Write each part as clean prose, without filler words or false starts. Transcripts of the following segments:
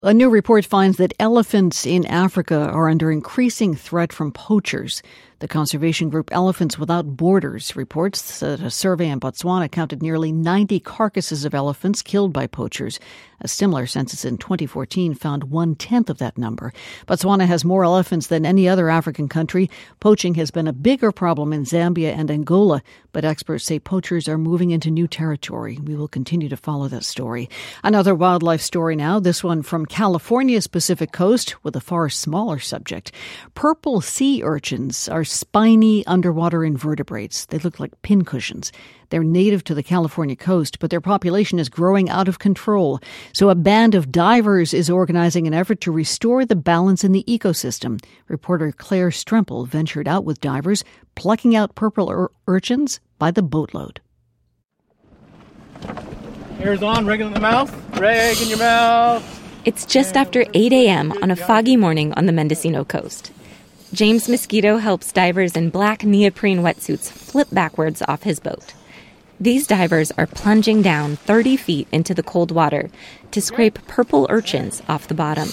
A new report finds that elephants in Africa are under increasing threat from poachers. The conservation group Elephants Without Borders reports that a survey in Botswana counted nearly 90 carcasses of elephants killed by poachers. A similar census in 2014 found 1/10 of that number. Botswana has more elephants than any other African country. Poaching has been a bigger problem in Zambia and Angola, but experts say poachers are moving into new territory. We will continue to follow that story. Another wildlife story now, this one from California's Pacific Coast with a far smaller subject. Purple sea urchins are spiny underwater invertebrates. They look like pincushions. They're native to the California coast, but their population is growing out of control. So a band of divers is organizing an effort to restore the balance in the ecosystem. Reporter Claire Stremple ventured out with divers, plucking out purple urchins by the boatload. Hair's on, reg in the mouth, reg in your mouth. It's just after 8 a.m. on a foggy morning on the Mendocino coast. James Mosquito helps divers in black neoprene wetsuits flip backwards off his boat. These divers are plunging down 30 feet into the cold water to scrape purple urchins off the bottom.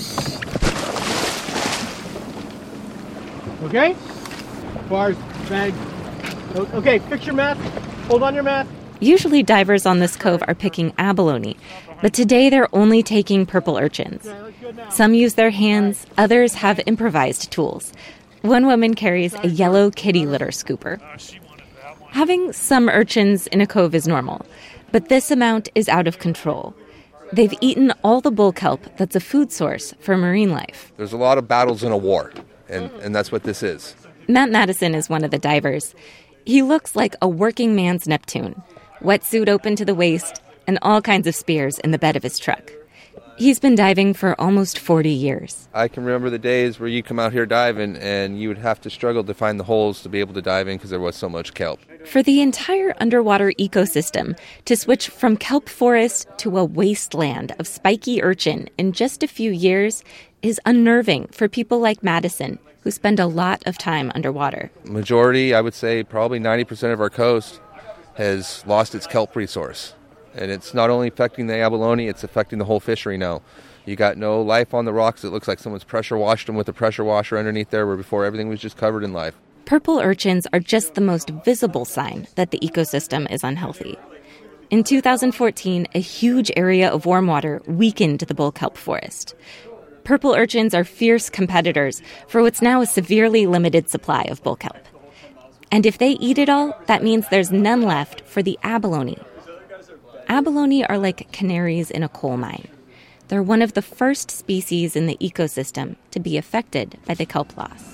Okay? Bars, bag. Okay, fix your mask. Hold on your mask. Usually divers on this cove are picking abalone, but today they're only taking purple urchins. Some use their hands, others have improvised tools. One woman carries a yellow kitty litter scooper. Having some urchins in a cove is normal, but this amount is out of control. They've eaten all the bull kelp that's a food source for marine life. There's a lot of battles in a war, and that's what this is. Matt Madison is one of the divers. He looks like a working man's Neptune, wetsuit open to the waist, and all kinds of spears in the bed of his truck. He's been diving for almost 40 years. I can remember the days where you come out here diving and you would have to struggle to find the holes to be able to dive in because there was so much kelp. For the entire underwater ecosystem to switch from kelp forest to a wasteland of spiky urchin in just a few years is unnerving for people like Madison, who spend a lot of time underwater. Majority, I would say probably 90% of our coast has lost its kelp resource. And it's not only affecting the abalone, it's affecting the whole fishery now. You got no life on the rocks. It looks like someone's pressure washed them with a pressure washer underneath there, where before everything was just covered in life. Purple urchins are just the most visible sign that the ecosystem is unhealthy. In 2014, a huge area of warm water weakened the bull kelp forest. Purple urchins are fierce competitors for what's now a severely limited supply of bull kelp. And if they eat it all, that means there's none left for the abalone. Abalone are like canaries in a coal mine. They're one of the first species in the ecosystem to be affected by the kelp loss.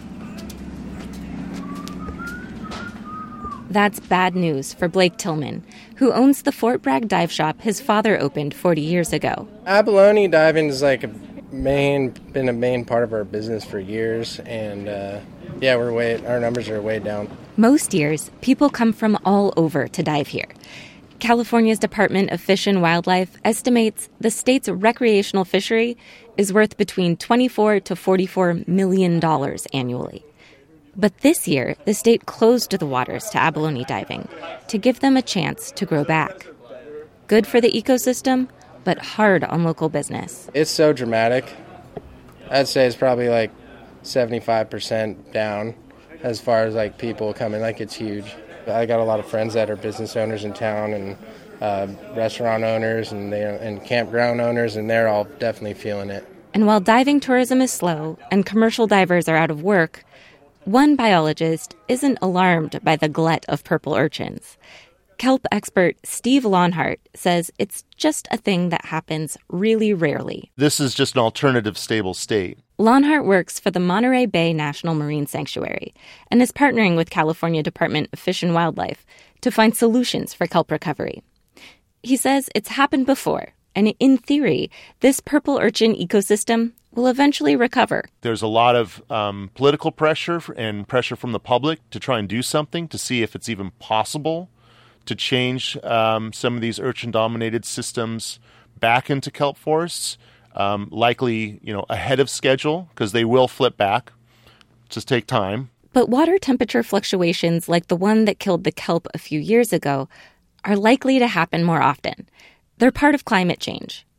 That's bad news for Blake Tillman, who owns the Fort Bragg dive shop his father opened 40 years ago. Abalone diving is been a main part of our business for years, and our numbers are way down. Most years, people come from all over to dive here. California's Department of Fish and Wildlife estimates the state's recreational fishery is worth between $24 to $44 million annually. But this year, the state closed the waters to abalone diving to give them a chance to grow back. Good for the ecosystem, but hard on local business. It's so dramatic. I'd say it's probably like 75% down as far as people coming. It's huge. I got a lot of friends that are business owners in town and restaurant owners and campground owners, and they're all definitely feeling it. And while diving tourism is slow and commercial divers are out of work, one biologist isn't alarmed by the glut of purple urchins. Kelp expert Steve Lonhart says it's just a thing that happens really rarely. This is just an alternative stable state. Lonhart works for the Monterey Bay National Marine Sanctuary and is partnering with California Department of Fish and Wildlife to find solutions for kelp recovery. He says it's happened before, and in theory, this purple urchin ecosystem will eventually recover. There's a lot of political pressure and pressure from the public to try and do something to see if it's even possible to change some of these urchin-dominated systems back into kelp forests. Likely, ahead of schedule, because they will flip back. Just take time. But water temperature fluctuations like the one that killed the kelp a few years ago are likely to happen more often. They're part of climate change.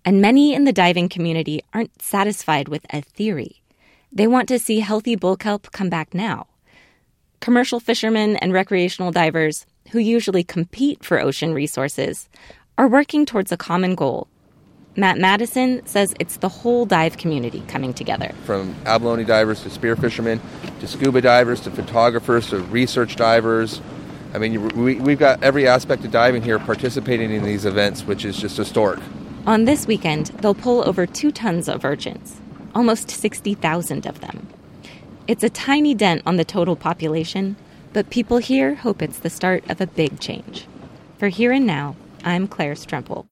And many in the diving community aren't satisfied with a theory. They want to see healthy bull kelp come back now. Commercial fishermen and recreational divers, who usually compete for ocean resources, are working towards a common goal. Matt Madison says it's the whole dive community coming together. From abalone divers to spear fishermen, to scuba divers, to photographers, to research divers. I mean, we've got every aspect of diving here participating in these events, which is just historic. On this weekend, they'll pull over 2 tons of urchins, almost 60,000 of them. It's a tiny dent on the total population, but people here hope it's the start of a big change. For Here and Now, I'm Claire Strempel.